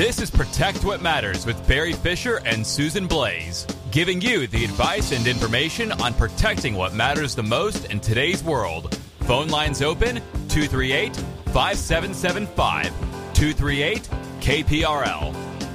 This is Protect What Matters with Barry Fisher and Susan Blaze, giving you the advice and information on protecting what matters the most in today's world. Phone lines open 238-5775, 238-KPRL.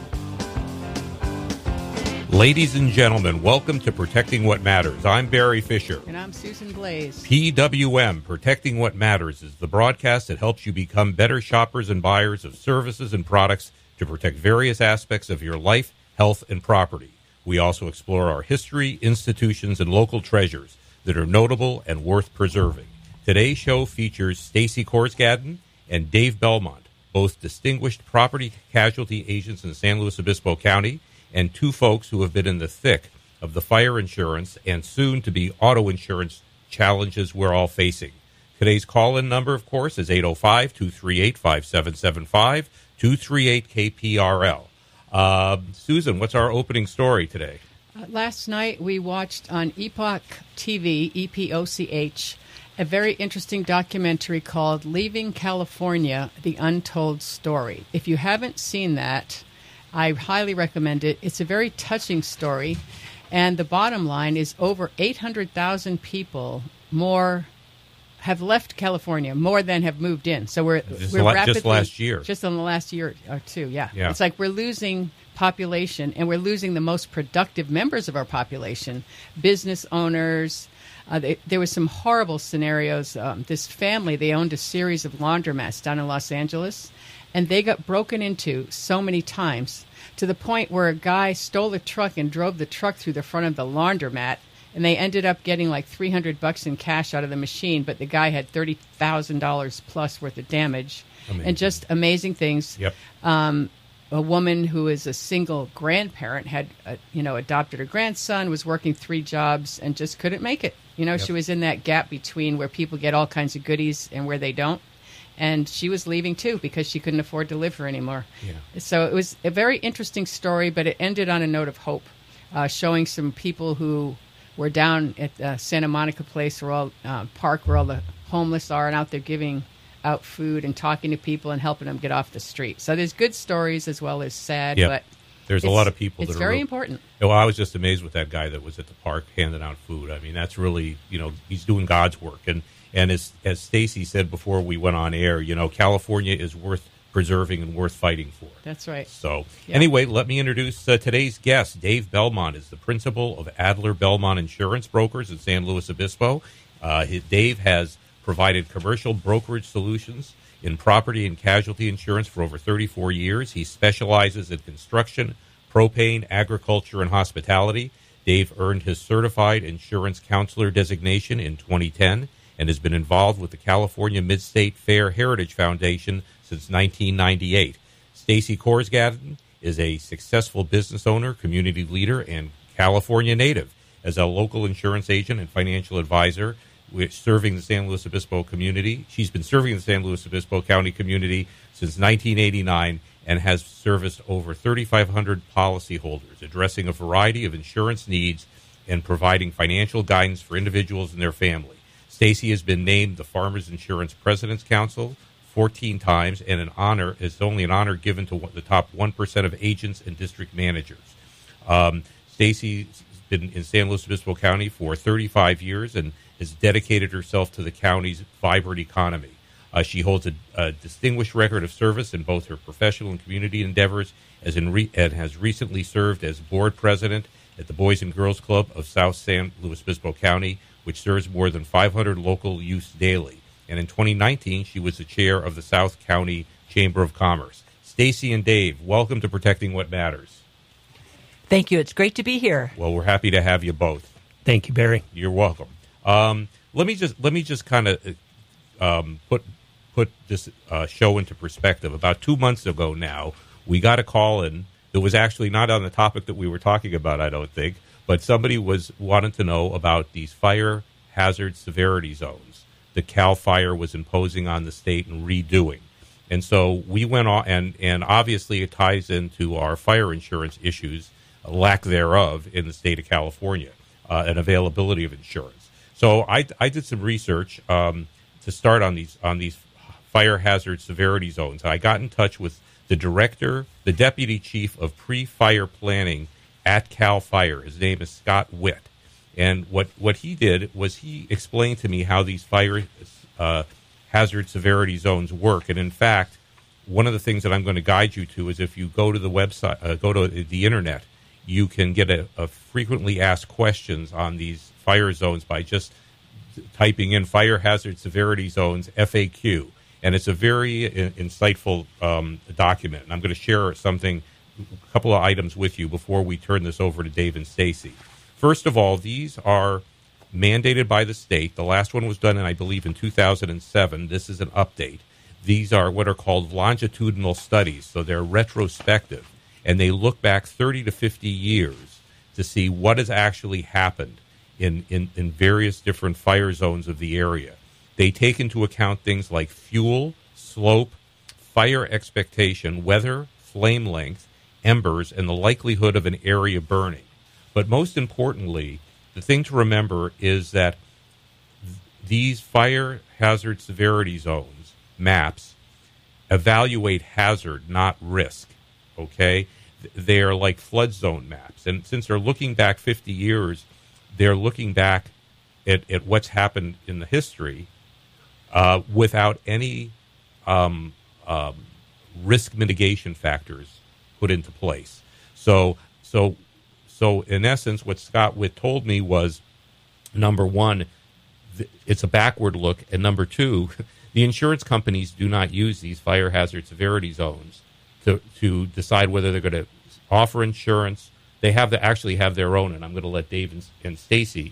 Ladies and gentlemen, welcome to Protecting What Matters. I'm Barry Fisher. And I'm Susan Blaze. PWM, Protecting What Matters, is the broadcast that helps you become better shoppers and buyers of services and products to protect various aspects of your life, health, and property. We also explore our history, institutions, and local treasures that are notable and worth preserving. Today's show features Stacy Korsgaden and Dave Belmont, both distinguished property casualty agents in San Luis Obispo County, and two folks who have been in the thick of the fire insurance and soon-to-be auto insurance challenges we're all facing. Today's call-in number, of course, is 805-238-5775, 238-KPRL. Susan, what's our opening story today? Last night we watched on Epoch TV, EPOCH, a very interesting documentary called Leaving California, The Untold Story. If you haven't seen that, I highly recommend it. It's a very touching story, and the bottom line is over 800,000 people more have left California, more than have moved in. So we're rapidly, just last year. Just in the last year or two, yeah. Yeah. It's like we're losing population, and we're losing the most productive members of our population, business owners. There were some horrible scenarios. This family, they owned a series of laundromats down in Los Angeles, and they got broken into so many times to the point where a guy stole a truck and drove the truck through the front of the laundromat, and they ended up getting like $300 in cash out of the machine, but the guy had $30,000 plus worth of damage. Amazing. And just amazing things. Yep. A woman who is a single grandparent had, adopted her grandson, was working 3 jobs, and just couldn't make it. Yep. She was in that gap between where people get all kinds of goodies and where they don't. And she was leaving, too, because she couldn't afford to live here anymore. Yeah. So it was a very interesting story, but it ended on a note of hope, showing some people who were down at Santa Monica Place, park where all the homeless are, and out there giving out food and talking to people and helping them get off the street. So there's good stories as well as sad, but there's a lot of people that are very important. Well, I was just amazed with that guy that was at the park handing out food. I mean, that's really, he's doing God's work. And as Stacy said before we went on air, California is worth preserving and worth fighting for. That's right. So anyway, let me introduce today's guest. Dave Belmont is the principal of Adler Belmont Insurance Brokers in San Luis Obispo. Dave has provided commercial brokerage solutions in property and casualty insurance for over 34 years. He specializes in construction, propane, agriculture, and hospitality. Dave earned his certified insurance counselor designation in 2010 and has been involved with the California Mid-State Fair Heritage Foundation since 1998. Stacy Korsgaden is a successful business owner, community leader, and California native. As a local insurance agent and financial advisor, serving the San Luis Obispo community. She's been serving the San Luis Obispo County community since 1989 and has serviced over 3,500 policyholders, addressing a variety of insurance needs and providing financial guidance for individuals and their family. Stacy has been named the Farmers Insurance President's Council 14 times, and it's only an honor given to the top 1% of agents and district managers. Stacy's been in San Luis Obispo County for 35 years and has dedicated herself to the county's vibrant economy. She holds a distinguished record of service in both her professional and community endeavors, and has recently served as board president at the Boys and Girls Club of South San Luis Obispo County, which serves more than 500 local youths daily. And in 2019, she was the chair of the South County Chamber of Commerce. Stacy and Dave, welcome to Protecting What Matters. Thank you. It's great to be here. Well, we're happy to have you both. Thank you, Barry. You're welcome. Let me just kind of put this show into perspective. About 2 months ago now, we got a call in that was actually not on the topic that we were talking about, I don't think, but somebody wanted to know about these fire hazard severity zones that CAL FIRE was imposing on the state and redoing. And so we went on, and obviously it ties into our fire insurance issues, lack thereof in the state of California, and availability of insurance. So I did some research to start on these fire hazard severity zones. I got in touch with the deputy chief of pre-fire planning at CAL FIRE. His name is Scott Witt. And what he did was he explained to me how these fire hazard severity zones work. And in fact, one of the things that I'm going to guide you to is if you go to the website, go to the internet, you can get a frequently asked questions on these fire zones by just typing in fire hazard severity zones FAQ. And it's a very insightful document. And I'm going to share a couple of items with you before we turn this over to Dave and Stacy. First of all, these are mandated by the state. The last one was done, I believe, in 2007. This is an update. These are what are called longitudinal studies, so they're retrospective, and they look back 30 to 50 years to see what has actually happened in various different fire zones of the area. They take into account things like fuel, slope, fire expectation, weather, flame length, embers, and the likelihood of an area burning. But most importantly, the thing to remember is that these fire hazard severity zones, maps, evaluate hazard, not risk, okay? They are like flood zone maps. And since they're looking back 50 years, they're looking back at what's happened in the history without any risk mitigation factors put into place. So in essence, what Scott Witt told me was, number one, it's a backward look, and number two, the insurance companies do not use these fire hazard severity zones to decide whether they're going to offer insurance. They actually have their own, and I'm going to let Dave and Stacy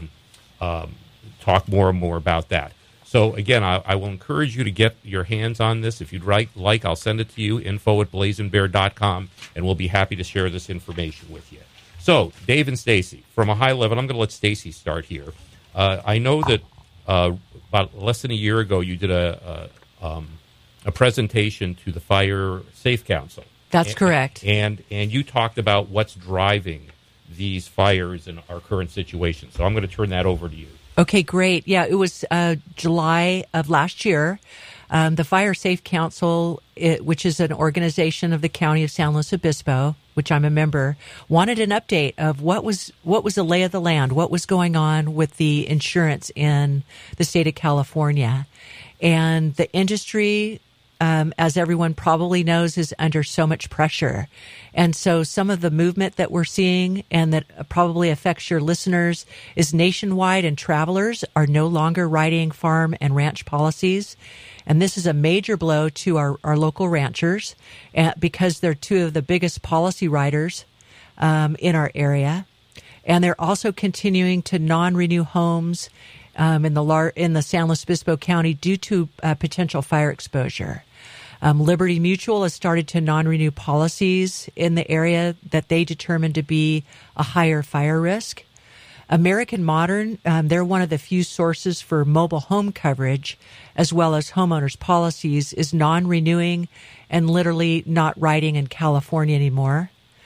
talk more and more about that. So, again, I will encourage you to get your hands on this. If you'd like, I'll send it to you, info@blazingbear.com, and we'll be happy to share this information with you. So, Dave and Stacy, from a high level, I'm going to let Stacy start here. I know that about less than a year ago, you did a presentation to the Fire Safe Council. That's correct. And you talked about what's driving these fires in our current situation. So I'm going to turn that over to you. Okay, great. Yeah, it was July of last year. The Fire Safe Council, which is an organization of the County of San Luis Obispo, which I'm a member, wanted an update of what was the lay of the land, what was going on with the insurance in the state of California. And the industry, as everyone probably knows, is under so much pressure. And so some of the movement that we're seeing and that probably affects your listeners is nationwide, and travelers are no longer writing farm and ranch policies. And this is a major blow to our local ranchers because they're two of the biggest policy writers in our area. And they're also continuing to non-renew homes in the San Luis Obispo County due to potential fire exposure. Liberty Mutual has started to non-renew policies in the area that they determine to be a higher fire risk. American Modern, they're one of the few sources for mobile home coverage, as well as homeowners policies, is non-renewing and literally not writing in California anymore.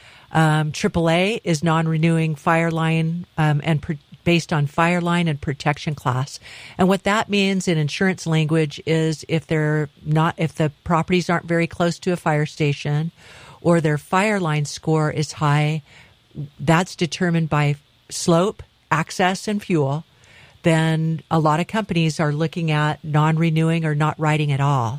AAA is non-renewing Fireline based on Fireline and protection class. And what that means in insurance language is if the properties aren't very close to a fire station or their Fireline score is high, that's determined by slope, access, and fuel, then a lot of companies are looking at non-renewing or not writing at all.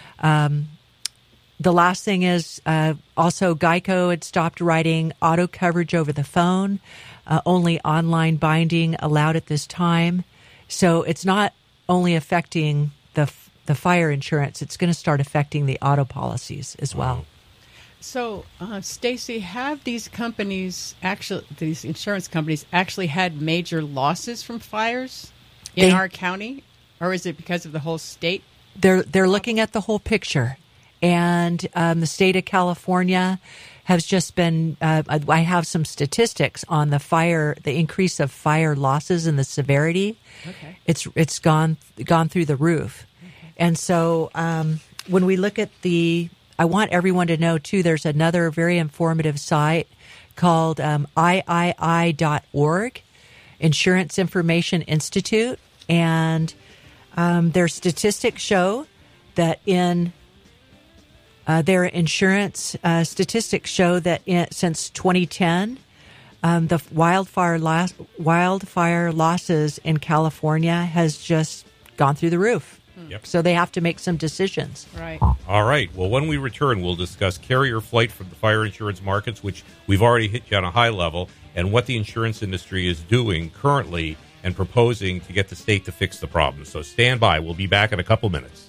The last thing is also Geico had stopped writing auto coverage over the phone. Only online binding allowed at this time. So it's not only affecting the fire insurance, it's going to start affecting the auto policies as well. So, Stacy, have these insurance companies actually had major losses from fires in our county? Or is it because of the whole state? They're looking at the whole picture. And the state of California has just been, I have some statistics on the increase of fire losses and the severity. Okay. It's gone through the roof. Okay. And so when we look at I want everyone to know, too, there's another very informative site called III.org, Insurance Information Institute, and their statistics show that in their insurance statistics show that since 2010, the wildfire losses in California has just gone through the roof. Yep. So they have to make some decisions. Right. All right. Well, when we return, we'll discuss carrier flight from the fire insurance markets, which we've already hit you on a high level, and what the insurance industry is doing currently and proposing to get the state to fix the problem. So stand by. We'll be back in a couple minutes.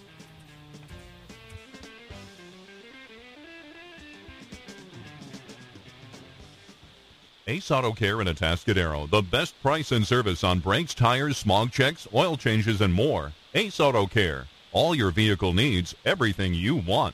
Ace Auto Care in Atascadero. The best price and service on brakes, tires, smog checks, oil changes, and more. Ace Auto Care. All your vehicle needs, everything you want.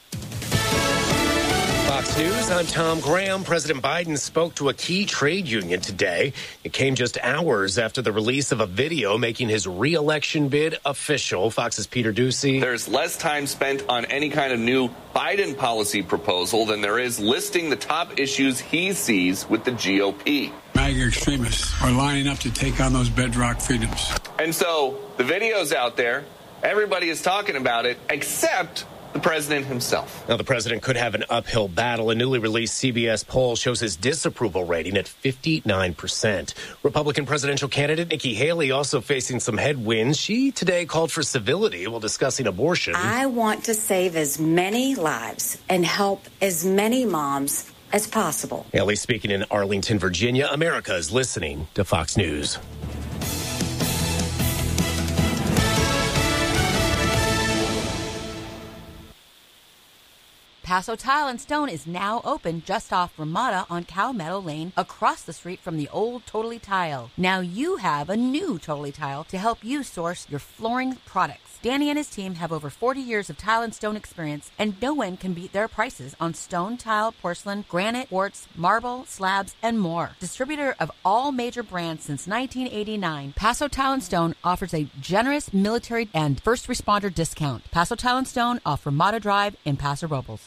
Fox News, I'm Tom Graham. President Biden spoke to a key trade union today. It came just hours after the release of a video making his re-election bid official. Fox's Peter Ducey. There's less time spent on any kind of new Biden policy proposal than there is listing the top issues he sees with the GOP. MAGA extremists are lining up to take on those bedrock freedoms. And so the video's out there. Everybody is talking about it, except the president himself. Now, the president could have an uphill battle. A newly released CBS poll shows his disapproval rating at 59%. Republican presidential candidate Nikki Haley also facing some headwinds. She today called for civility while discussing abortion. I want to save as many lives and help as many moms as possible. Haley speaking in Arlington, Virginia. America is listening to Fox News. Paso Tile & Stone is now open just off Ramada on Cow Meadow Lane across the street from the old Totally Tile. Now you have a new Totally Tile to help you source your flooring products. Danny and his team have over 40 years of tile and stone experience, and no one can beat their prices on stone, tile, porcelain, granite, quartz, marble, slabs, and more. Distributor of all major brands since 1989, Paso Tile & Stone offers a generous military and first responder discount. Paso Tile & Stone off Ramada Drive in Paso Robles.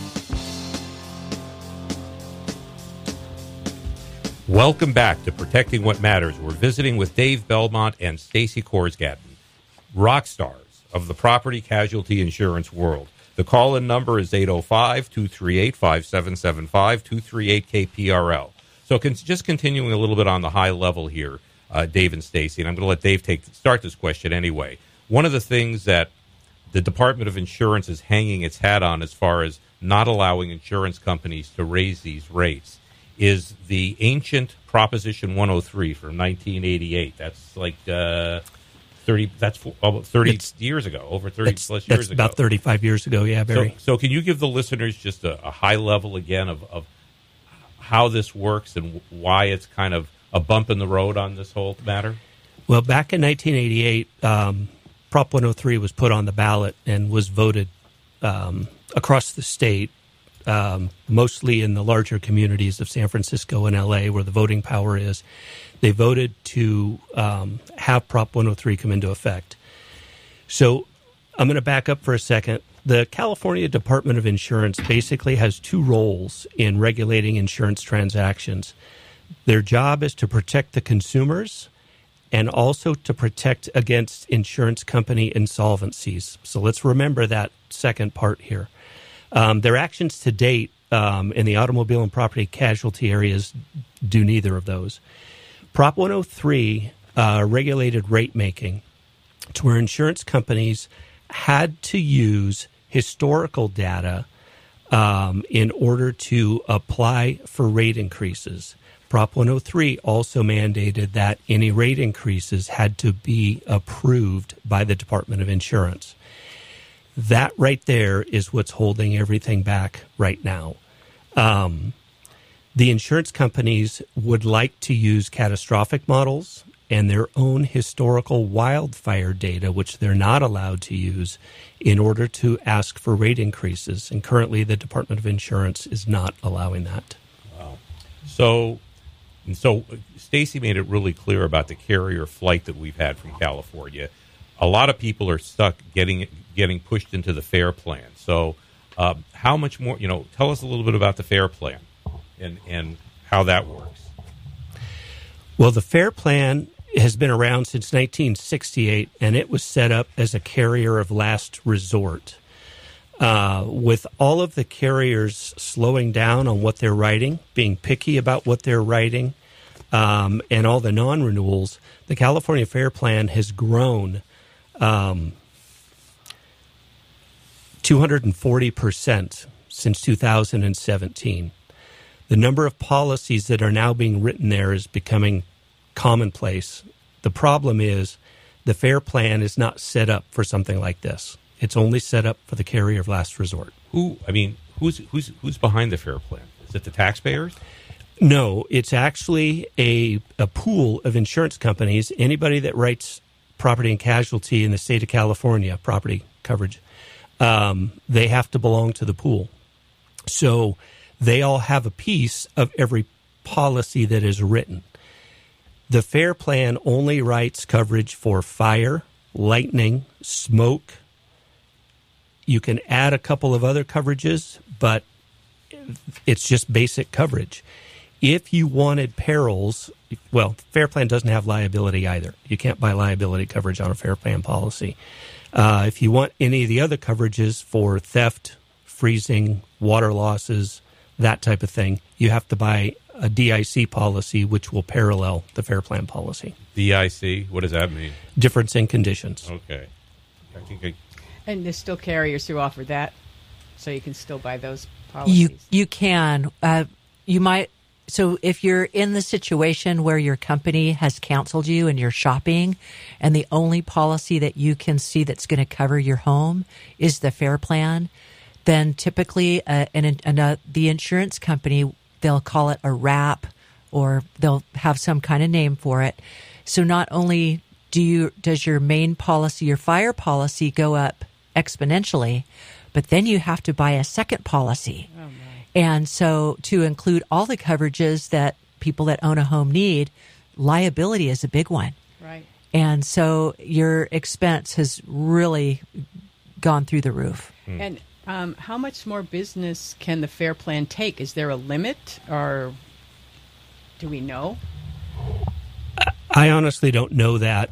Welcome back to Protecting What Matters. We're visiting with Dave Belmont and Stacy Korsgaden, rock stars of the property casualty insurance world. The call-in number is 805-238-5775, 238-KPRL. So just continuing a little bit on the high level here, Dave and Stacy, and I'm going to let Dave start this question anyway. One of the things that the Department of Insurance is hanging its hat on as far as not allowing insurance companies to raise these rates is the ancient Proposition 103 from 1988. That's like 30 years ago, over 30 plus years ago. That's about 35 years ago, yeah, Barry. So can you give the listeners just a high level again of how this works and why it's kind of a bump in the road on this whole matter? Well, back in 1988, Prop 103 was put on the ballot and was voted across the state, mostly in the larger communities of San Francisco and L.A., where the voting power is. They voted to have Prop 103 come into effect. So I'm going to back up for a second. The California Department of Insurance basically has two roles in regulating insurance transactions. Their job is to protect the consumers and also to protect against insurance company insolvencies. So let's remember that second part here. Their actions to date in the automobile and property casualty areas do neither of those. Prop 103 regulated rate making to where insurance companies had to use historical data in order to apply for rate increases. Prop 103 also mandated that any rate increases had to be approved by the Department of Insurance. That right there is what's holding everything back right now. The insurance companies would like to use catastrophic models and their own historical wildfire data, which they're not allowed to use, in order to ask for rate increases. And currently the Department of Insurance is not allowing that. Wow. So Stacy made it really clear about the carrier flight that we've had from California. A lot of people are stuck getting pushed into the FAIR plan. So how much more, tell us a little bit about the FAIR plan and how that works. Well, the FAIR plan has been around since 1968, and it was set up as a carrier of last resort. With all of the carriers slowing down on what they're writing, being picky about what they're writing, and all the non-renewals, the California Fair Plan has grown 240% since 2017. The number of policies that are now being written there is becoming commonplace. The problem is the Fair Plan is not set up for something like this. It's only set up for the carrier of last resort. Who's behind the Fair Plan? Is it the taxpayers? No, it's actually a pool of insurance companies. Anybody that writes property and casualty in the state of California, property coverage, they have to belong to the pool. So they all have a piece of every policy that is written. The Fair Plan only writes coverage for fire, lightning, smoke. You can add a couple of other coverages, but it's just basic coverage. If you wanted perils, well, Fair Plan doesn't have liability either. You can't buy liability coverage on a Fair Plan policy. If you want any of the other coverages for theft, freezing, water losses, that type of thing, you have to buy a DIC policy, which will parallel the Fair Plan policy. DIC? What does that mean? Difference in conditions. Okay. And there's still carriers who offer that, so you can still buy those policies. You can. You might. So if you're in the situation where your company has canceled you and you're shopping, and the only policy that you can see that's going to cover your home is the Fair Plan, then typically the insurance company, they'll call it a wrap, or they'll have some kind of name for it. So not only does your main policy, your fire policy, go up exponentially, but then you have to buy a second policy. Oh, my. And so to include all the coverages that people that own a home need, liability is a big one. Right. And so your expense has really gone through the roof. And how much more business can the Fair Plan take? Is there a limit, or do we know? I honestly don't know that.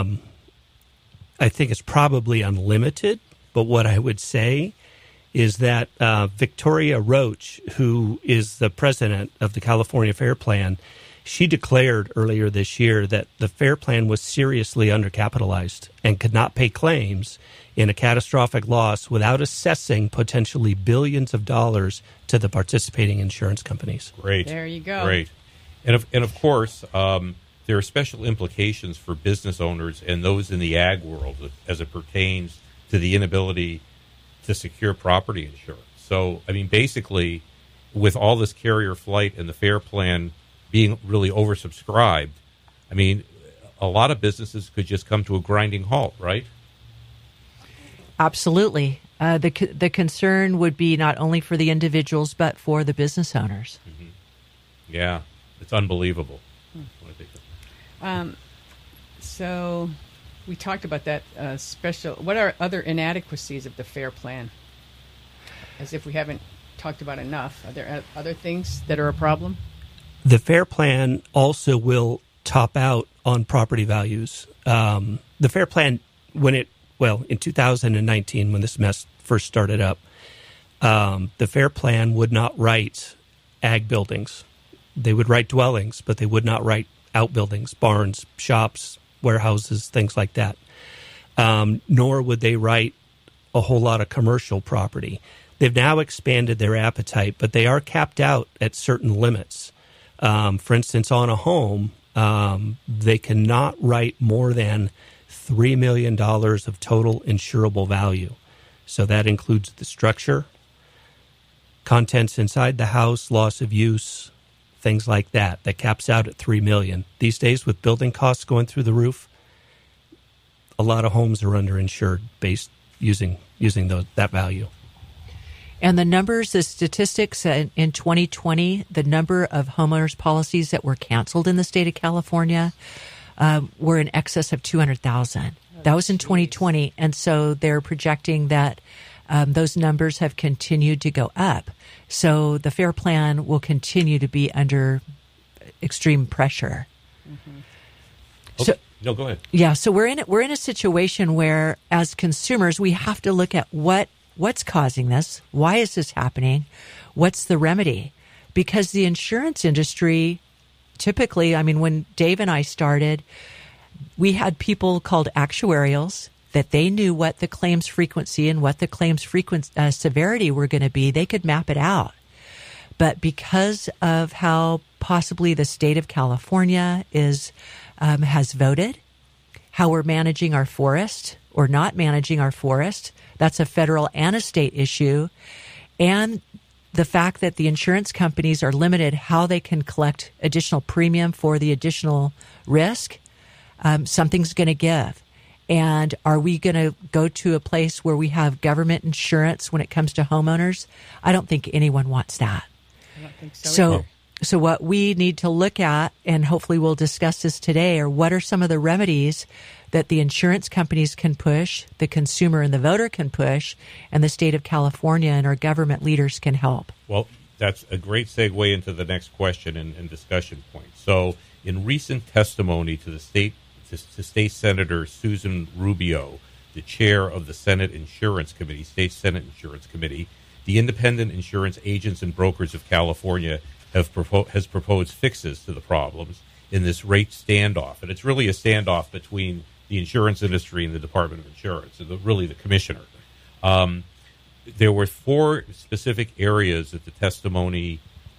I think it's probably unlimited, but what I would say is that Victoria Roach, who is the president of the California Fair Plan, she declared earlier this year that the Fair Plan was seriously undercapitalized and could not pay claims in a catastrophic loss without assessing potentially billions of dollars to the participating insurance companies. Great. There you go. Great. And of course, there are special implications for business owners and those in the ag world as it pertains to the inability to secure property insurance. So, I mean, basically, with all this carrier flight and the Fair Plan being really oversubscribed, I mean, a lot of businesses could just come to a grinding halt, right? Absolutely. The concern would be not only for the individuals, but for the business owners. Mm-hmm. Yeah, it's unbelievable. So we talked about that special. What are other inadequacies of the Fair Plan? As if we haven't talked about enough. Are there other things that are a problem? The Fair Plan also will top out on property values. The Fair Plan, in 2019, when this mess first started up, the Fair Plan would not write ag buildings. They would write dwellings, but they would not write outbuildings, barns, shops, warehouses, things like that. Nor would they write a whole lot of commercial property. They've now expanded their appetite, but they are capped out at certain limits. For instance, on a home, they cannot write more than $3 million of total insurable value. So that includes the structure, contents inside the house, loss of use, things like that. That caps out at $3 million. These days, with building costs going through the roof, a lot of homes are underinsured based using that value. And the numbers, the statistics in 2020, the number of homeowners policies that were canceled in the state of California were in excess of 200,000. That was in 2020. And so they're projecting that those numbers have continued to go up. So the Fair Plan will continue to be under extreme pressure. Mm-hmm. Okay. No, go ahead. Yeah, so we're in a situation where, as consumers, we have to look at what's causing this. Why is this happening? What's the remedy? Because the insurance industry, typically, I mean, when Dave and I started, we had people called actuarials that they knew what the claims frequency and what the claims severity were going to be. They could map it out. But because of how possibly the state of California has voted, how we're managing our forest or not managing our forest, that's a federal and a state issue, and the fact that the insurance companies are limited how they can collect additional premium for the additional risk, something's going to give. And are we going to go to a place where we have government insurance when it comes to homeowners? I don't think anyone wants that. I don't think so. So what we need to look at, and hopefully we'll discuss this today, are what are some of the remedies that the insurance companies can push, the consumer and the voter can push, and the state of California and our government leaders can help. Well, that's a great segue into the next question and discussion point. So in recent testimony to State Senator Susan Rubio, the chair of the Senate Insurance Committee, State Senate Insurance Committee, the Independent Insurance Agents and Brokers of California has proposed fixes to the problems in this rate standoff. And it's really a standoff between the insurance industry and the Department of Insurance, and really the commissioner. There were 4 specific areas that the testimony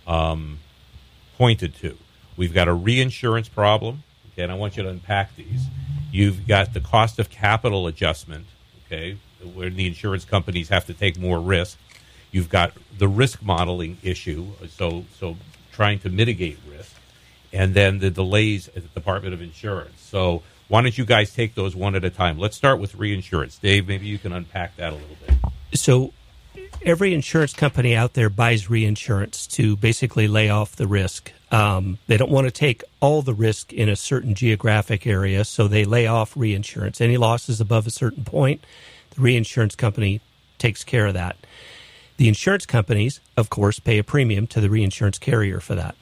pointed to. We've got a reinsurance problem. Okay, and I want you to unpack these. You've got the cost of capital adjustment, okay, where the insurance companies have to take more risk. You've got the risk modeling issue, so trying to mitigate risk, and then the delays at the Department of Insurance. So why don't you guys take those one at a time? Let's start with reinsurance. Dave, maybe you can unpack that a little bit. So every insurance company out there buys reinsurance to basically lay off the risk. They don't want to take all the risk in a certain geographic area, so they lay off reinsurance. Any losses above a certain point, the reinsurance company takes care of that. The insurance companies, of course, pay a premium to the reinsurance carrier for that.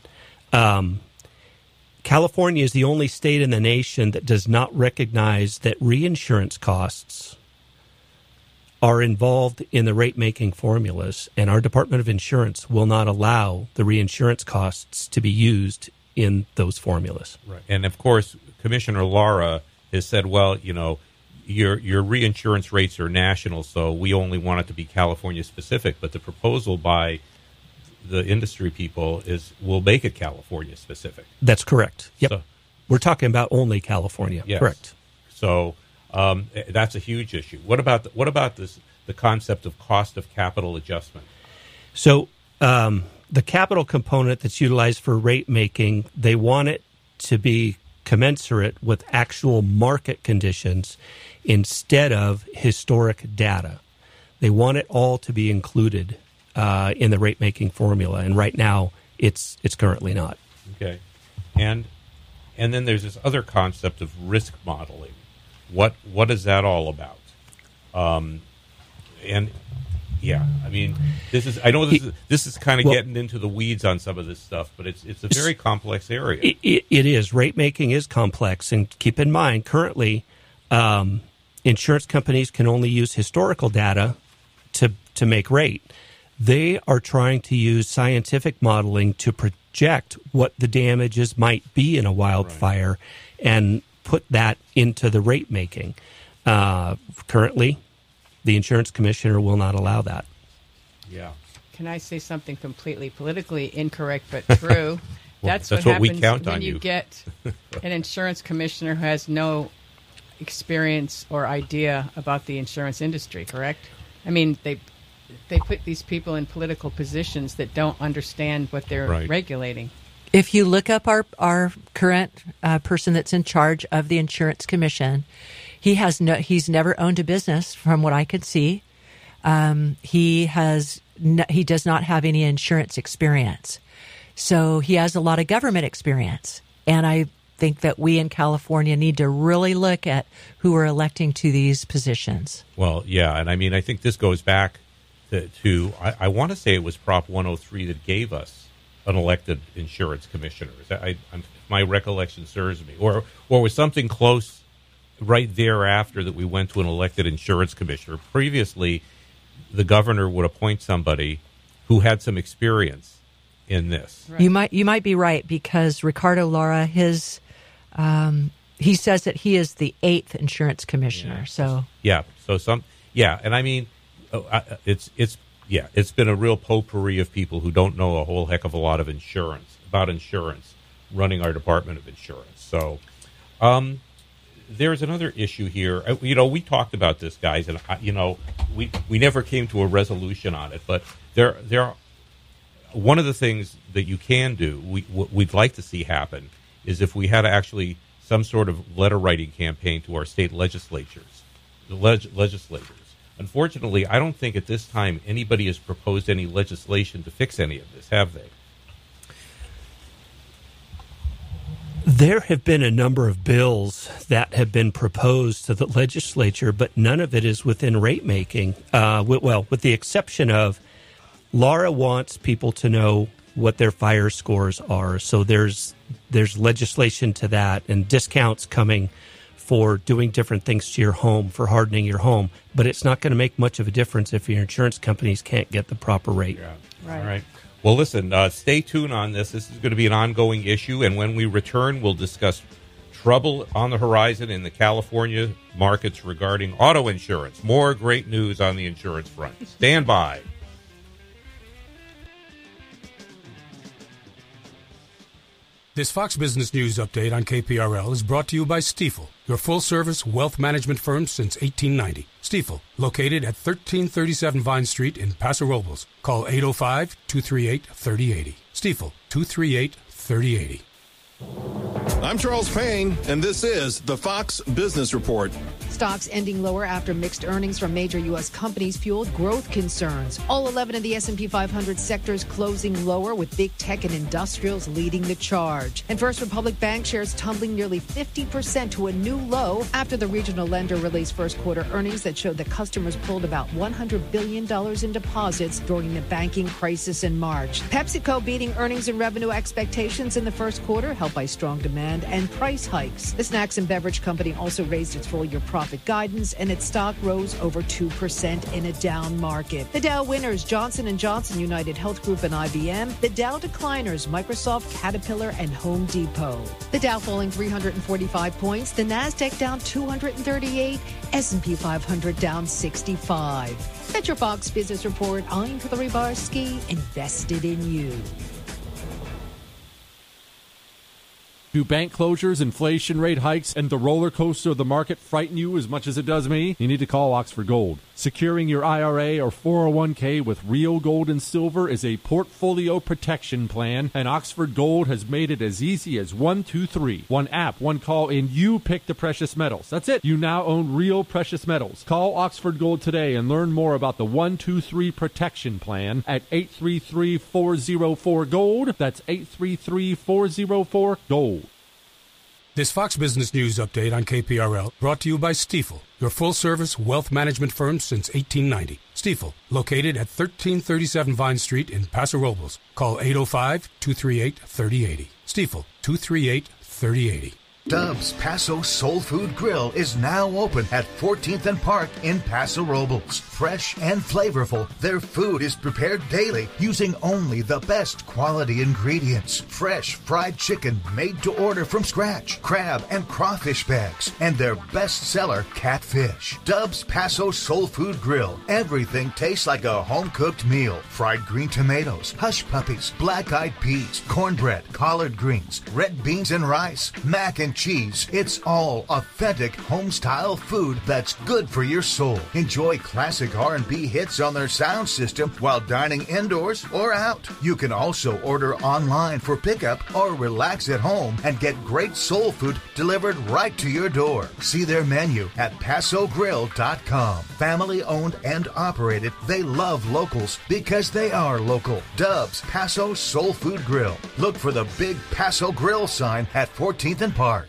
California is the only state in the nation that does not recognize that reinsurance costs are involved in the rate-making formulas, and our Department of Insurance will not allow the reinsurance costs to be used in those formulas. Right. And, of course, Commissioner Lara has said, well, you know, your reinsurance rates are national, so we only want it to be California-specific. But the proposal by the industry people will make it California-specific. That's correct. Yep. So, we're talking about only California. Yes. Correct. So that's a huge issue. What about the concept of cost of capital adjustment? So the capital component that's utilized for rate making, they want it to be commensurate with actual market conditions instead of historic data. They want it all to be included in the rate making formula, and right now it's currently not. Okay, and then there's this other concept of risk modeling. What is that all about? And yeah, I mean, this is kind of getting into the weeds on some of this stuff, but it's a very complex area. It is. Rate making is complex, and keep in mind, currently, insurance companies can only use historical data to make rate. They are trying to use scientific modeling to project what the damages might be in a wildfire, and put that into the rate making. Currently, the insurance commissioner will not allow that. Yeah. Can I say something completely politically incorrect but true? That's what we happens count when on you get an insurance commissioner who has no experience or idea about the insurance industry, correct? I mean, they put these people in political positions that don't understand what they're regulating. If you look up our current person that's in charge of the Insurance Commission, he's never owned a business, from what I could see. He does not have any insurance experience, so he has a lot of government experience. And I think that we in California need to really look at who we're electing to these positions. Well, yeah, and I mean, I think this goes back to I want to say it was Prop 103 that gave us an elected insurance commissioner. My recollection serves me, or was something close right thereafter that we went to an elected insurance commissioner. Previously, the governor would appoint somebody who had some experience in this. Right. You might be right, because Ricardo Lara, he says that he is the 8th insurance commissioner. And I mean, it's been a real potpourri of people who don't know a whole heck of a lot of about insurance running our Department of Insurance. So there's another issue here. We talked about this, guys, and we never came to a resolution on it. But there are, one of the things that you can do, we'd like to see happen, is if we had actually some sort of letter writing campaign to our state legislatures, legislators. Unfortunately, I don't think at this time anybody has proposed any legislation to fix any of this, have they? There have been a number of bills that have been proposed to the legislature, but none of it is within rate making. With the exception of Lara wants people to know what their fire scores are. So there's legislation to that, and discounts coming for doing different things to your home, for hardening your home. But it's not going to make much of a difference if your insurance companies can't get the proper rate. Yeah. Right. All right. Well, listen, stay tuned on this. This is going to be an ongoing issue, and when we return, we'll discuss trouble on the horizon in the California markets regarding auto insurance. More great news on the insurance front. Stand by. This Fox Business News update on KPRL is brought to you by Stifel, your full-service wealth management firm since 1890. Stifel, located at 1337 Vine Street in Paso Robles. Call 805-238-3080. Stifel, 238-3080. I'm Charles Payne, and this is the Fox Business Report. Stocks ending lower after mixed earnings from major U.S. companies fueled growth concerns. All 11 of the S&P 500 sectors closing lower, with big tech and industrials leading the charge. And First Republic Bank shares tumbling nearly 50% to a new low after the regional lender released first quarter earnings that showed that customers pulled about $100 billion in deposits during the banking crisis in March. PepsiCo beating earnings and revenue expectations in the first quarter, helped by strong demand and price hikes. The snacks and beverage company also raised its full-year profit guidance, and its stock rose over 2% in a down market. The Dow winners, Johnson & Johnson, United Health Group, and IBM. The Dow decliners, Microsoft, Caterpillar, and Home Depot. The Dow falling 345 points, the Nasdaq down 238, S&P 500 down 65. That's your Fox Business Report. I'm Hillary Barsky, invested in you. Do bank closures, inflation rate hikes, and the roller coaster of the market frighten you as much as it does me? You need to call Oxford Gold. Securing your IRA or 401k with real gold and silver is a portfolio protection plan, and Oxford Gold has made it as easy as 1, 2, 3. One app, one call, and you pick the precious metals. That's it. You now own real precious metals. Call Oxford Gold today and learn more about the 1, 2, 3 protection plan at 833-404-GOLD. That's 833-404-GOLD. This Fox Business News update on KPRL brought to you by Stifel, your full-service wealth management firm since 1890. Stifel, located at 1337 Vine Street in Paso Robles. Call 805-238-3080. Stifel, 238-3080. Dub's Paso Soul Food Grill is now open at 14th and Park in Paso Robles. Fresh and flavorful, their food is prepared daily using only the best quality ingredients. Fresh fried chicken made to order from scratch, crab and crawfish bags, and their best seller, catfish. Dub's Paso Soul Food Grill. Everything tastes like a home-cooked meal. Fried green tomatoes, hush puppies, black-eyed peas, cornbread, collard greens, red beans and rice, mac and cheese. It's all authentic home-style food that's good for your soul. Enjoy classic R&B hits on their sound system while dining indoors or out. You can also order online for pickup or relax at home and get great soul food delivered right to your door. See their menu at PasoGrill.com. Family owned and operated, they love locals because they are local. Dub's Paso Soul Food Grill. Look for the big Paso Grill sign at 14th and Park.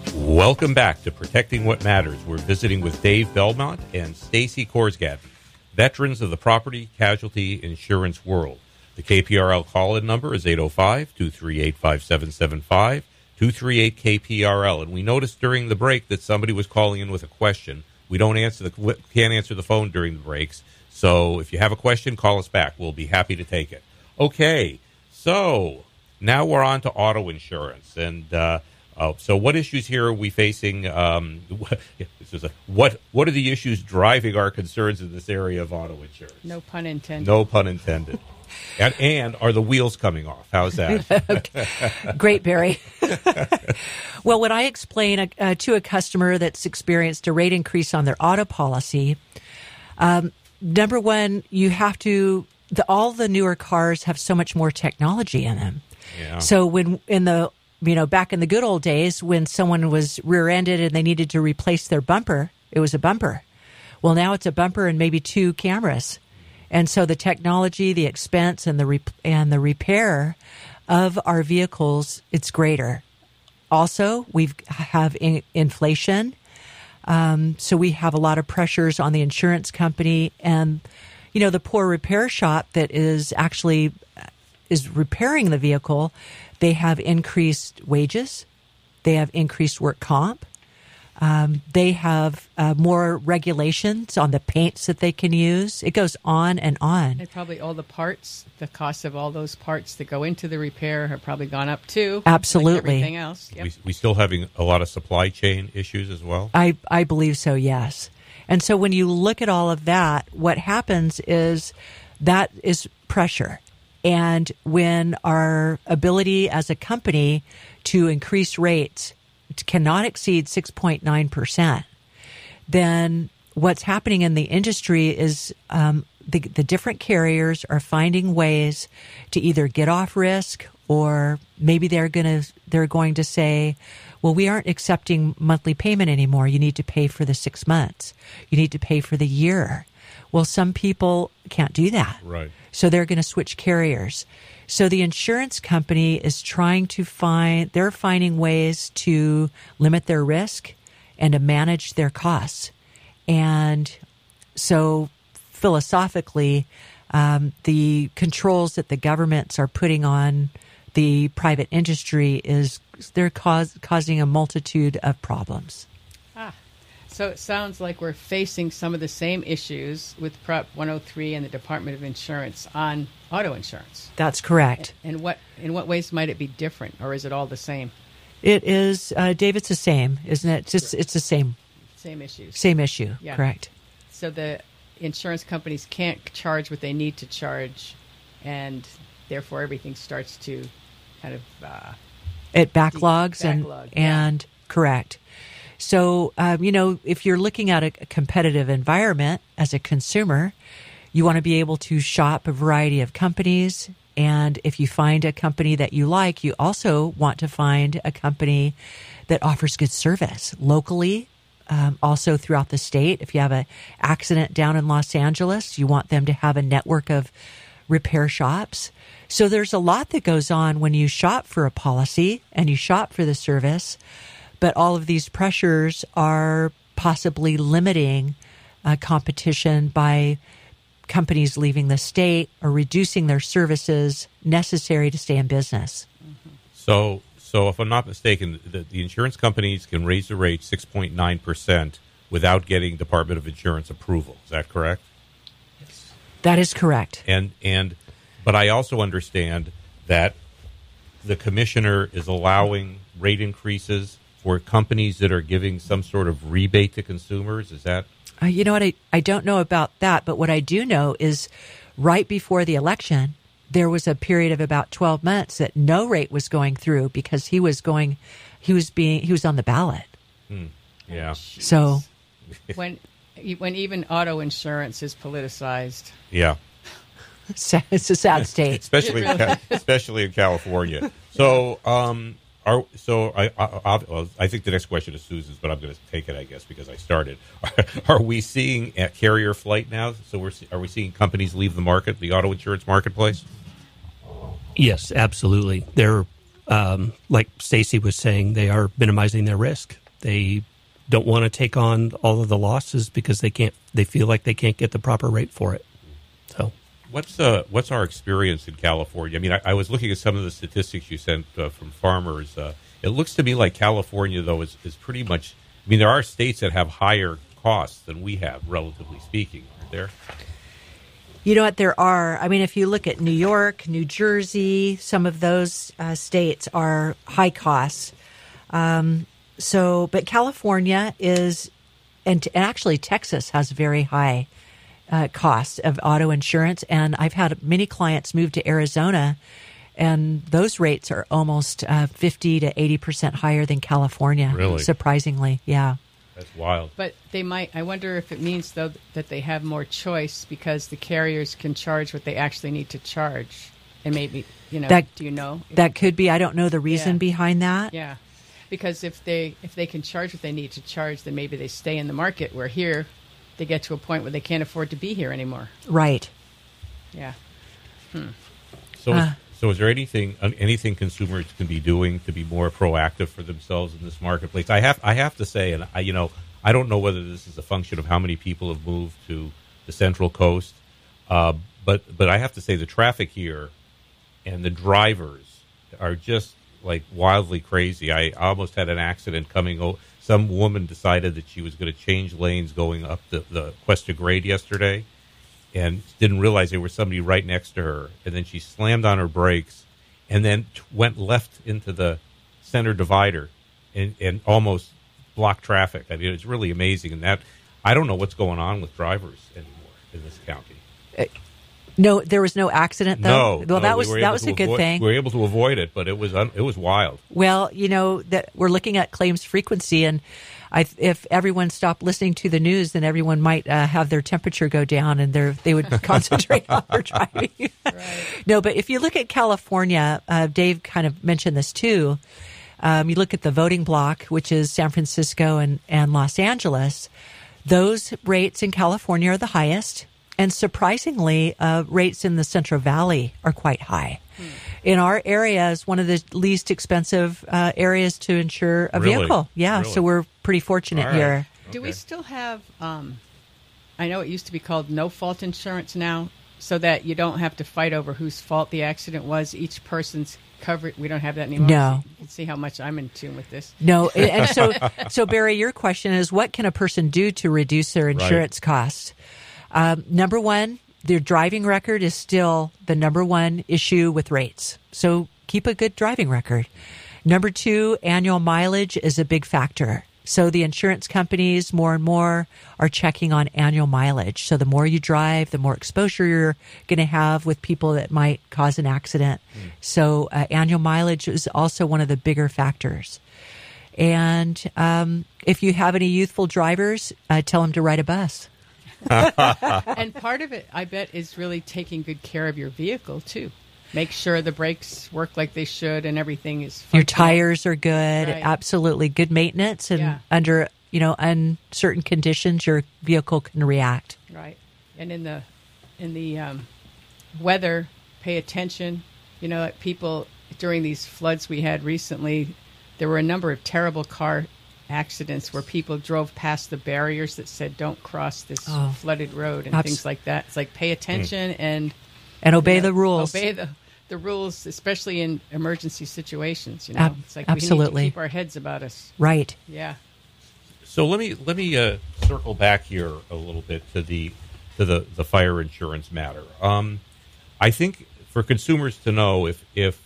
Welcome back to Protecting What Matters. We're visiting with Dave Belmont and Stacy Korsgaby. veterans of the property casualty insurance world. The KPRL call-in number is 805-238-5775, 238-KPRL. And we noticed during the break that somebody was calling in with a question. We can't answer the phone during the breaks. So if you have a question, call us back. We'll be happy to take it. Okay, so now we're on to auto insurance. And so what issues here are we facing? What are the issues driving our concerns in this area of auto insurance? No pun intended. No pun intended. And are the wheels coming off? How's that? Great, Barry. Well, when I explain to a customer that's experienced a rate increase on their auto policy, number one, you have to, all the newer cars have so much more technology in them. Yeah. So when back in the good old days when someone was rear-ended and they needed to replace their bumper, it was a bumper. Well, now it's a bumper and maybe 2 cameras. And so the technology, the expense, and the repair of our vehicles, it's greater. Also, we have inflation, so we have a lot of pressures on the insurance company, and the poor repair shop that is repairing the vehicle. They have increased wages, they have increased work comp. They have more regulations on the paints that they can use. It goes on and on. And probably all the parts, the cost of all those parts that go into the repair have probably gone up too. Absolutely. Like everything else. Yep. We still having a lot of supply chain issues as well? I believe so, yes. And so when you look at all of that, what happens is that is pressure. And when our ability as a company to increase rates cannot exceed 6.9%, then what's happening in the industry is the different carriers are finding ways to either get off risk, or maybe they're going to say, well, we aren't accepting monthly payment anymore. You need to pay for the 6 months. You need to pay for the year. Well, some people can't do that. Right. So they're going to switch carriers. So the insurance company is they're finding ways to limit their risk and to manage their costs. And so philosophically, the controls that the governments are putting on the private industry they're causing a multitude of problems. So it sounds like we're facing some of the same issues with Prop 103 and the Department of Insurance on auto insurance. That's correct. And in what ways might it be different, or is it all the same? It is, Dave, it's the same, isn't it? It's the same. Same issues. Same issue, yeah. Correct. So the insurance companies can't charge what they need to charge, and therefore everything starts to kind of... it backlogs backlog, and correct. So, if you're looking at a competitive environment as a consumer, you want to be able to shop a variety of companies. And if you find a company that you like, you also want to find a company that offers good service locally, also throughout the state. If you have an accident down in Los Angeles, you want them to have a network of repair shops. So there's a lot that goes on when you shop for a policy and you shop for the service. But all of these pressures are possibly limiting competition by companies leaving the state or reducing their services necessary to stay in business. Mm-hmm. So if I'm not mistaken, the insurance companies can raise the rate 6.9% without getting Department of Insurance approval. Is that correct? Yes. That is correct. But I also understand that the commissioner is allowing rate increases for companies that are giving some sort of rebate to consumers. Is that? You know what? I don't know about that, but what I do know is right before the election, there was a period of about 12 months that no rate was going through because he was on the ballot. Yeah. So when even auto insurance is politicized. Yeah. It's a sad state, especially in California. So, I think the next question is Susan's, but I'm going to take it, I guess, because I started. Are we seeing carrier flight now? So are we seeing companies leave the market, the auto insurance marketplace? Yes, absolutely. They're like Stacy was saying, they are minimizing their risk. They don't want to take on all of the losses because they feel like they can't get the proper rate for it. So what's our experience in California? I mean, I was looking at some of the statistics you sent from farmers. It looks to me like California, though, is pretty much. I mean, there are states that have higher costs than we have, relatively speaking, aren't there? You know what? There are. I mean, if you look at New York, New Jersey, some of those states are high costs. But California is, and actually Texas has very high costs of auto insurance. And I've had many clients move to Arizona, and those rates are almost 50 to 80% higher than California. Really? Surprisingly, yeah. That's wild. But they might. I wonder if it means though that they have more choice because the carriers can charge what they actually need to charge, and maybe do you know? That could be. I don't know the reason behind that. Yeah, because if they can charge what they need to charge, then maybe they stay in the market. Where here, they get to a point where they can't afford to be here anymore. Right. Yeah. So is there anything consumers can be doing to be more proactive for themselves in this marketplace? I have to say, and I don't know whether this is a function of how many people have moved to the Central Coast, but I have to say the traffic here and the drivers are just like wildly crazy. I almost had an accident coming. Some woman decided that she was going to change lanes going up the Cuesta Grade yesterday, and didn't realize there was somebody right next to her. And then she slammed on her brakes and then went left into the center divider and almost blocked traffic. I mean, it's really amazing. And that I don't know what's going on with drivers anymore in this county. No, there was no accident, though? No. That was a good thing. We were able to avoid it, but it was wild. Well, that we're looking at claims frequency, and if everyone stopped listening to the news, then everyone might have their temperature go down, and they would concentrate on their driving. Right. No, but if you look at California, Dave kind of mentioned this too. You look at the voting block, which is San Francisco and Los Angeles. Those rates in California are the highest. And surprisingly, rates in the Central Valley are quite high. In our area is one of the least expensive areas to insure a vehicle. Yeah, really? So we're pretty fortunate here. Okay. Do we still have, I know it used to be called no-fault insurance now, so that you don't have to fight over whose fault the accident was. Each person's covered. We don't have that anymore. No. You can see how much I'm in tune with this. No. And so Barry, your question is, what can a person do to reduce their insurance costs? Number one, their driving record is still the number one issue with rates. So keep a good driving record. Number two, annual mileage is a big factor. So the insurance companies more and more are checking on annual mileage. So the more you drive, the more exposure you're going to have with people that might cause an accident. So annual mileage is also one of the bigger factors. And if you have any youthful drivers, tell them to ride a bus. And part of it, I bet, is really taking good care of your vehicle, too. Make sure the brakes work like they should and everything is functional. Your tires are good. Right. Absolutely. Good maintenance. And under, uncertain conditions, your vehicle can react. Right. And in the weather, pay attention. People, during these floods we had recently, there were a number of terrible car accidents where people drove past the barriers that said don't cross this flooded road and things like that. It's like pay attention and obey the rules. Obey the rules, especially in emergency situations. It's like absolutely. We need to keep our heads about us. Right. Yeah. So let me circle back here a little bit to the fire insurance matter. I think for consumers to know if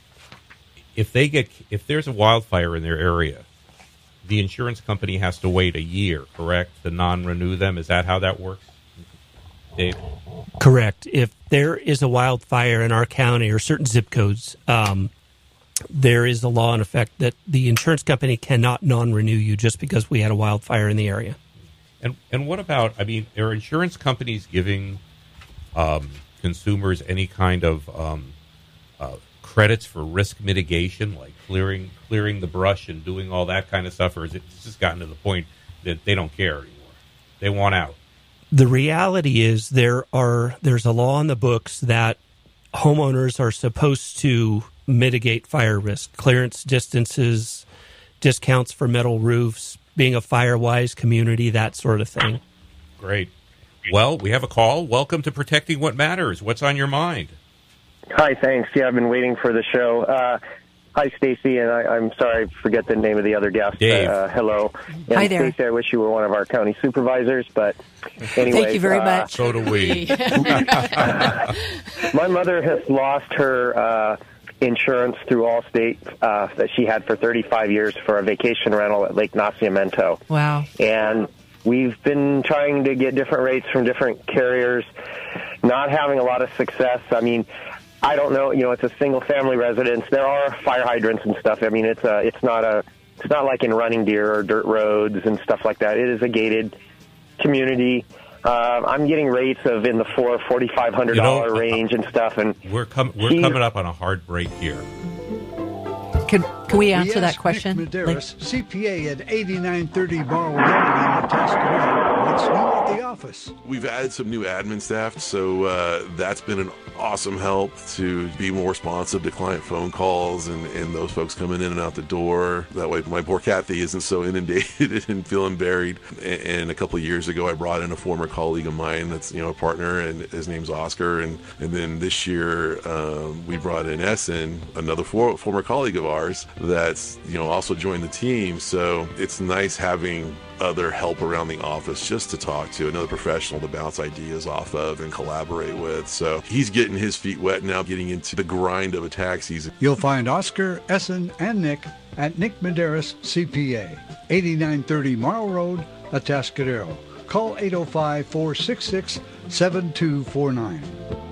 there's a wildfire in their area, the insurance company has to wait a year, correct, to non-renew them? Is that how that works, Dave? Correct. If there is a wildfire in our county or certain zip codes, there is a law in effect that the insurance company cannot non-renew you just because we had a wildfire in the area. And what about, are insurance companies giving consumers any kind of credits for risk mitigation, like clearing the brush and doing all that kind of stuff, or is it just gotten to the point that they don't care anymore? They want out. The reality is there's a law on the books that homeowners are supposed to mitigate fire risk, clearance distances, discounts for metal roofs, being a fire-wise community, that sort of thing. Great. Well, we have a call. Welcome to Protecting What Matters. What's on your mind? Hi, thanks. Yeah, I've been waiting for the show. Hi, Stacy, and I'm sorry I forget the name of the other guest. Dave. Hello. And Hi there. Stacy, I wish you were one of our county supervisors, but anyway. Thank you very much. So do we. My mother has lost her insurance through Allstate that she had for 35 years for a vacation rental at Lake Nacimiento. Wow. And we've been trying to get different rates from different carriers, not having a lot of success. I mean, I don't know. You know, it's a single-family residence. There are fire hydrants and stuff. I mean, it's not like in Running Deer or dirt roads and stuff like that. It is a gated community. I'm getting rates of in the $4,500 range and stuff. And we're coming up on a hard break here. Can we answer that question? Nick Medeiros, CPA at 8930 Barwell Road in Atascadero. What's new at the office? We've added some new admin staff, so that's been an awesome help to be more responsive to client phone calls and those folks coming in and out the door. That way my poor Kathy isn't so inundated and feeling buried. And a couple of years ago, I brought in a former colleague of mine that's, a partner, and his name's Oscar. And then this year, we brought in Essen, another former colleague of ours that's, also joined the team. So it's nice having other help around the office just to talk to, another professional to bounce ideas off of and collaborate with. So he's getting his feet wet now, getting into the grind of a tax season. You'll find Oscar, Essen, and Nick at Nick Medeiros, CPA, 8930 Marl Road, Atascadero. Call 805-466-7249.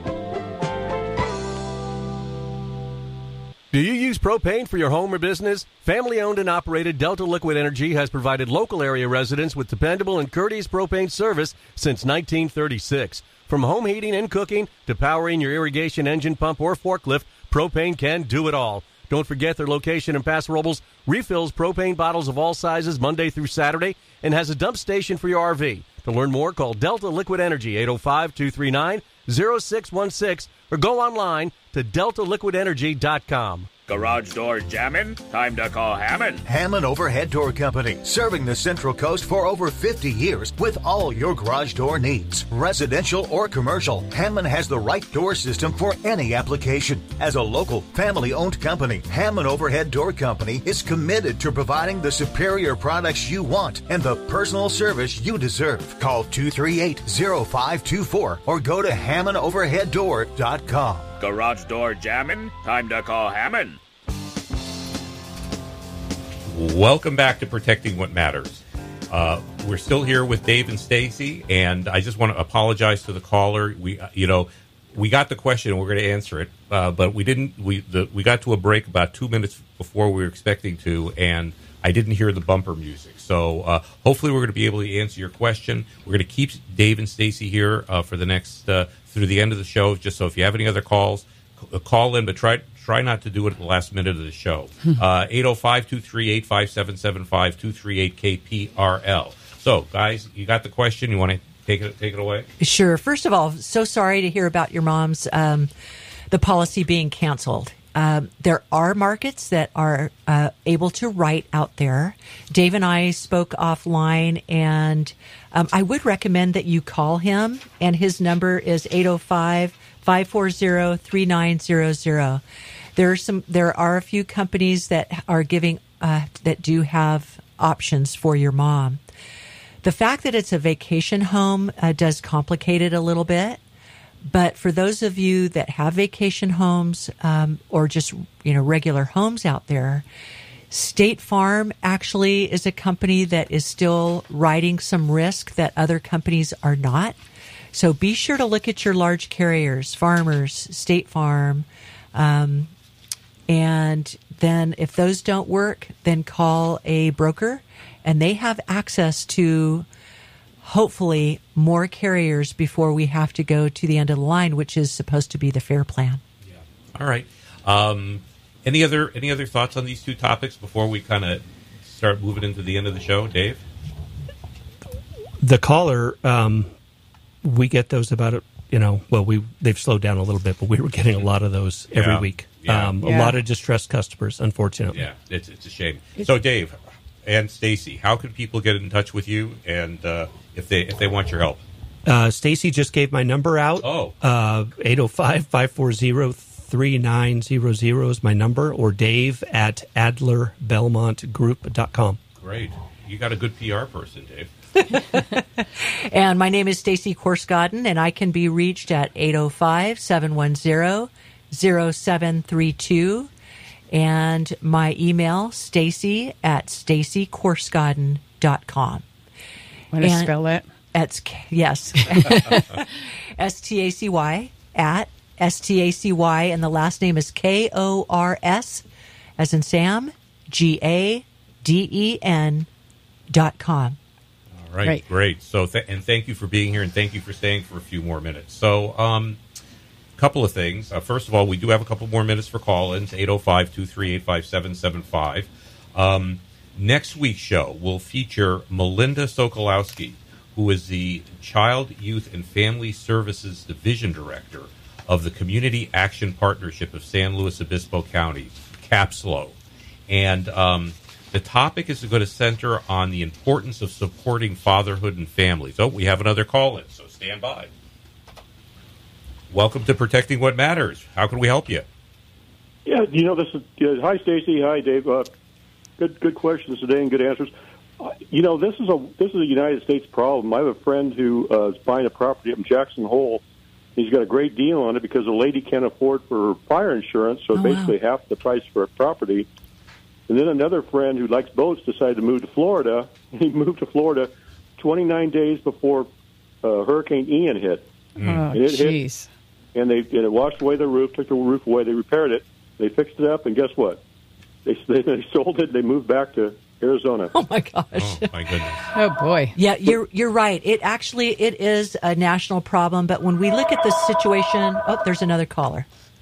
Do you use propane for your home or business? Family-owned and operated Delta Liquid Energy has provided local area residents with dependable and courteous propane service since 1936. From home heating and cooking to powering your irrigation engine pump or forklift, propane can do it all. Don't forget their location in Paso Robles refills propane bottles of all sizes Monday through Saturday and has a dump station for your RV. To learn more, call Delta Liquid Energy, 805-239-0616, or go online to deltaliquidenergy.com. Garage door jamming? Time to call Hammond. Hammond Overhead Door Company, serving the Central Coast for over 50 years with all your garage door needs. Residential or commercial, Hammond has the right door system for any application. As a local, family-owned company, Hammond Overhead Door Company is committed to providing the superior products you want and the personal service you deserve. Call 238-0524 or go to HammondOverheadDoor.com. Garage door jamming? Time to call Hammond. Welcome back to Protecting What Matters. We're still here with Dave and Stacy, and I just want to apologize to the caller. We got the question and we're going to answer it, but we didn't. We got to a break about 2 minutes before we were expecting to, and I didn't hear the bumper music. So hopefully we're going to be able to answer your question. We're going to keep Dave and Stacy here for the next through the end of the show. Just so if you have any other calls, call in, but try not to do it at the last minute of the show. 805-238-5775-238-KPRL. So, guys, you got the question. You want to take it away? Sure. First of all, so sorry to hear about your mom's the policy being canceled. There are markets that are able to write out there. Dave and I spoke offline, and I would recommend that you call him, and his number is 805-540-3900. There are a few companies that are giving that do have options for your mom. The fact that it's a vacation home does complicate it a little bit. But for those of you that have vacation homes or just regular homes out there, State Farm actually is a company that is still writing some risk that other companies are not. So be sure to look at your large carriers, Farmers, State Farm, and then if those don't work, then call a broker, and they have access to hopefully more carriers before we have to go to the end of the line, which is supposed to be the FAIR plan. Yeah. All right. Any other thoughts on these two topics before we kind of start moving into the end of the show, Dave? The caller, we get those about they've slowed down a little bit, but we were getting a lot of those every week. Yeah. A lot of distressed customers, unfortunately. Yeah, it's a shame. So, Dave, and Stacy, how can people get in touch with you and if they want your help? Stacy just gave my number out. 805-540-3900 is my number, or Dave at AdlerBelmontGroup.com. Great. You got a good PR person, Dave. And my name is Stacy Korsgaden, and I can be reached at 805-710-0732. And my email, Stacy at stacykorsgaden.com. Want to spell that? Yes. STACY at STACY, and the last name is KORS, as in Sam, GADEN.com. All right, great. So, and thank you for being here, and thank you for staying for a few more minutes. So, couple of things. First of all, we do have a couple more minutes for call-ins, 805-238-5775. Next week's show will feature Melinda Sokolowski, who is the Child, Youth, and Family Services Division Director of the Community Action Partnership of San Luis Obispo County, CAPSLO. And the topic is going to center on the importance of supporting fatherhood and families. Oh, we have another call-in, so stand by. Welcome to Protecting What Matters. How can we help you? Yeah, this is hi, Stacy. Hi, Dave. Good questions today and good answers. This is a United States problem. I have a friend who is buying a property up in Jackson Hole. He's got a great deal on it because the lady can't afford for fire insurance, so basically half the price for a property. And then another friend who likes boats decided to move to Florida. He moved to Florida 29 days before Hurricane Ian hit. Oh, jeez. And it washed away the roof, took the roof away. They repaired it. They fixed it up, and guess what? They sold it. They moved back to Arizona. Oh my gosh! Oh my goodness! Oh boy! Yeah, you're right. It is a national problem. But when we look at the situation, there's another caller.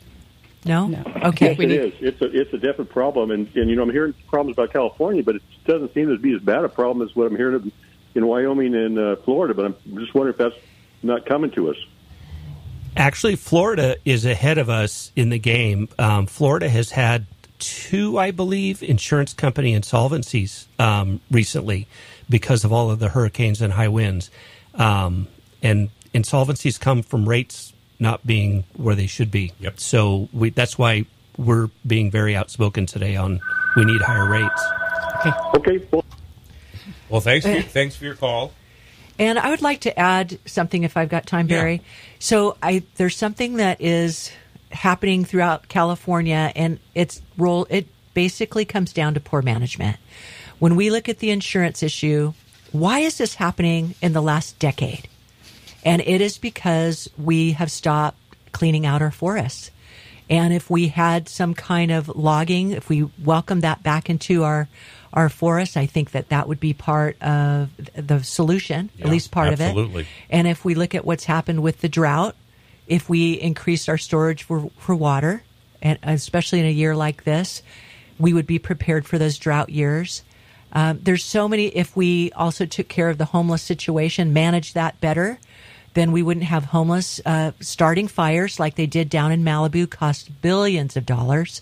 No. Okay. Yes, it is. It's a definite problem, and I'm hearing problems about California, but it doesn't seem to be as bad a problem as what I'm hearing in Wyoming and Florida. But I'm just wondering if that's not coming to us. Actually, Florida is ahead of us in the game. Florida has had 2, I believe, insurance company insolvencies recently because of all of the hurricanes and high winds. And insolvencies come from rates not being where they should be. Yep. So that's why we're being very outspoken today on we need higher rates. Okay. Well, thanks for your call. And I would like to add something if I've got time, Barry. Yeah. So there's something that is happening throughout California, and it basically comes down to poor management. When we look at the insurance issue, why is this happening in the last decade? And it is because we have stopped cleaning out our forests. And if we had some kind of logging, if we welcome that back into our forests, I think that would be part of the solution, at least part absolutely. of it. And if we look at what's happened with the drought, if we increased our storage for water, and especially in a year like this, we would be prepared for those drought years. There's so many, if we also took care of the homeless situation, managed that better, then we wouldn't have homeless. Starting fires like they did down in Malibu cost billions of dollars.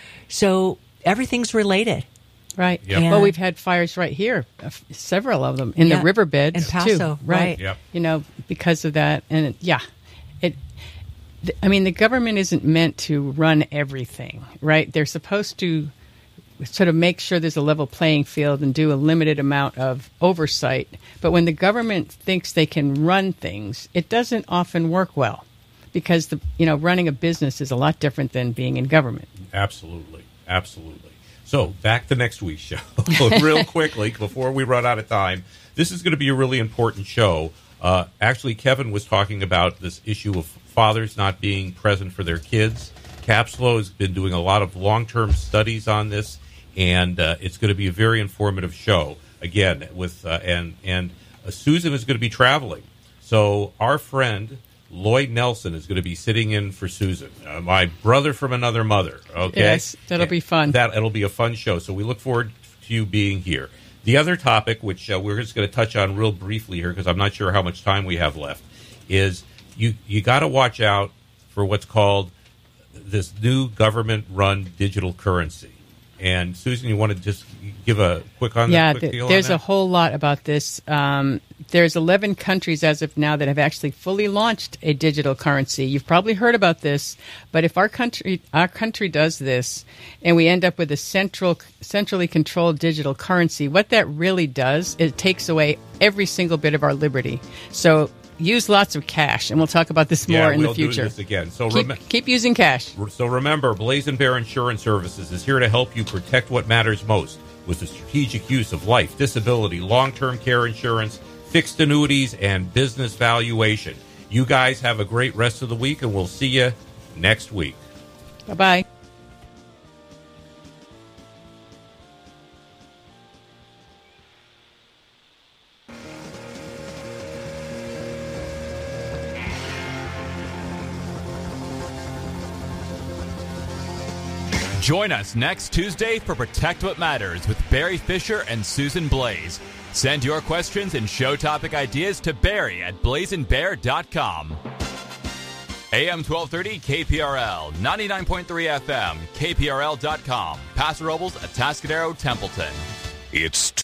So everything's related. Right. Yep. Well, we've had fires right here, several of them in the riverbeds in Paso, too. Right. Yep. Because of that, and the government isn't meant to run everything, right? They're supposed to sort of make sure there's a level playing field and do a limited amount of oversight. But when the government thinks they can run things, it doesn't often work well, because running a business is a lot different than being in government. Absolutely. So back to next week's show real quickly before we run out of time. This is going to be a really important show. Actually, Kevin was talking about this issue of fathers not being present for their kids. CAPSLO has been doing a lot of long-term studies on this, and it's going to be a very informative show. Again, with and Susan is going to be traveling. So our friend Lloyd Nelson is going to be sitting in for Susan, my brother from another mother. Okay, yes, that'll be fun. It'll be a fun show. So we look forward to you being here. The other topic, which we're just going to touch on real briefly here, because I'm not sure how much time we have left, is you got to watch out for what's called this new government-run digital currency. And Susan, you want to just give a quick on yeah, quick deal there's on that? a whole lot about this. There's 11 countries as of now that have actually fully launched a digital currency. You've probably heard about this, but if our country does this and we end up with a centrally controlled digital currency, what that really does, it takes away every single bit of our liberty. So use lots of cash, and we'll talk about this more in the future. Do this again. So keep using cash. So remember, Blazing Bear Insurance Services is here to help you protect what matters most with the strategic use of life, disability, long-term care insurance, fixed annuities, and business valuation. You guys have a great rest of the week, and we'll see you next week. Bye-bye. Join us next Tuesday for Protect What Matters with Barry Fisher and Susan Blaze. Send your questions and show topic ideas to Barry at blazingbear.com. AM 1230 KPRL, 99.3 FM, KPRL.com. Paso Robles, Atascadero, Templeton. It's